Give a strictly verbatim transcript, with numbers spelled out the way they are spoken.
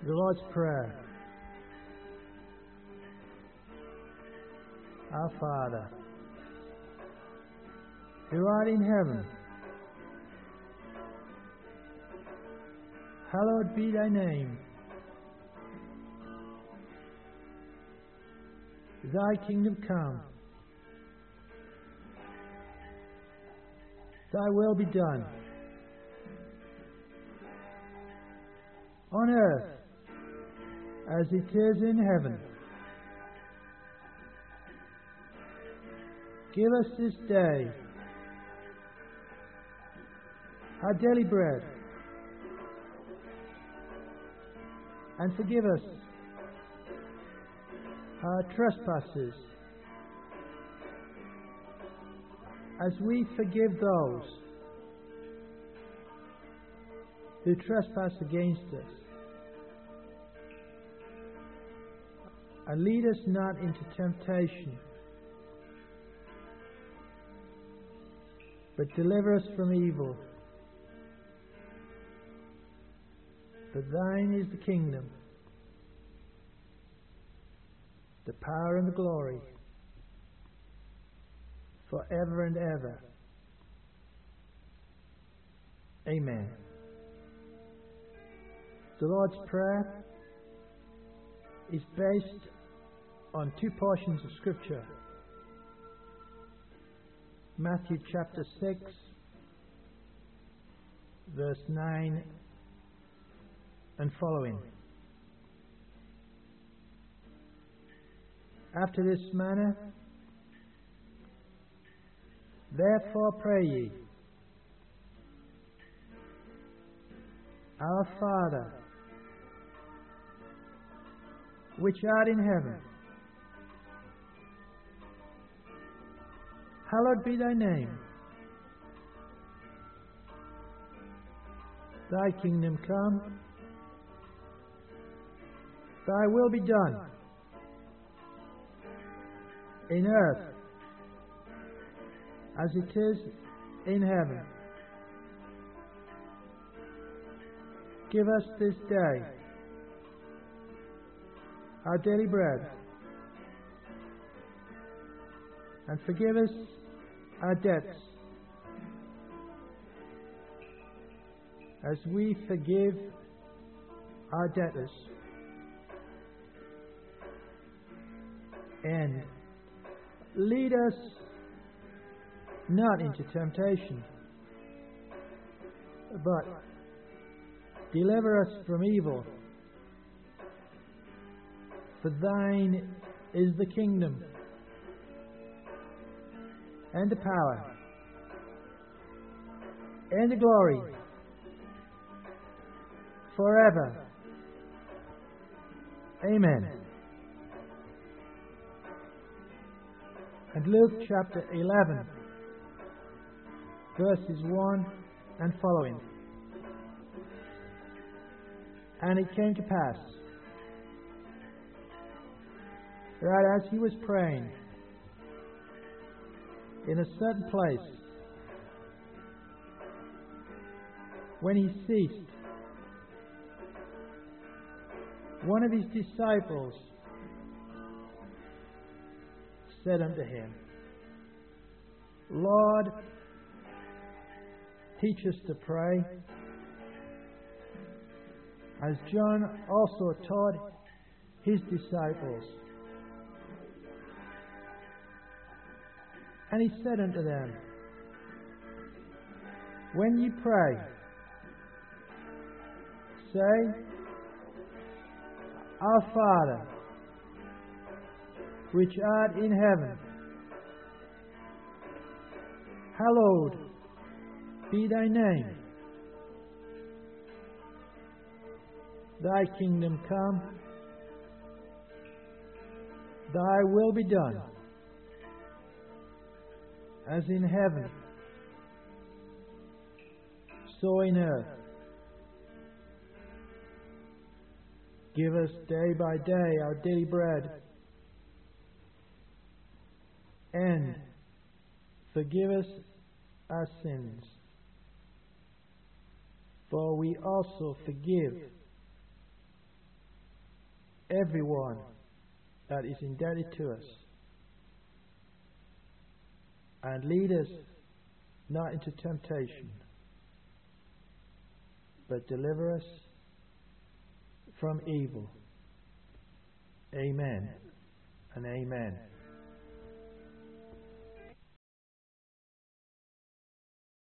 The Lord's Prayer. Our Father, who art in heaven, hallowed be thy name. Thy kingdom come. Thy will be done, on earth as it is in heaven. Give us this day our daily bread, and forgive us our trespasses, as we forgive those who trespass against us. And lead us not into temptation, but deliver us from evil. For thine is the kingdom, the power and the glory, forever and ever. Amen. The Lord's Prayer is based on two portions of Scripture. Matthew chapter six, verse nine and following. After this manner, therefore pray ye, Our Father, which art in heaven, hallowed be thy name. Thy kingdom come. Thy will be done, in earth as it is in heaven. Give us this day our daily bread, and forgive us our debts, as we forgive our debtors. And lead us not into temptation, but deliver us from evil. For thine is the kingdom, and the power, and the glory, forever. Amen. And Luke chapter eleven, verses one and following. And it came to pass, that as he was praying in a certain place, when he ceased, one of his disciples said unto him, Lord, teach us to pray, as John also taught his disciples. And he said unto them, When ye pray, say, Our Father, which art in heaven, hallowed be thy name. Thy kingdom come. Thy will be done, as in heaven, so in earth. Give us day by day our daily bread, and forgive us our sins, for we also forgive everyone that is indebted to us. And lead us not into temptation, but deliver us from evil. Amen and amen.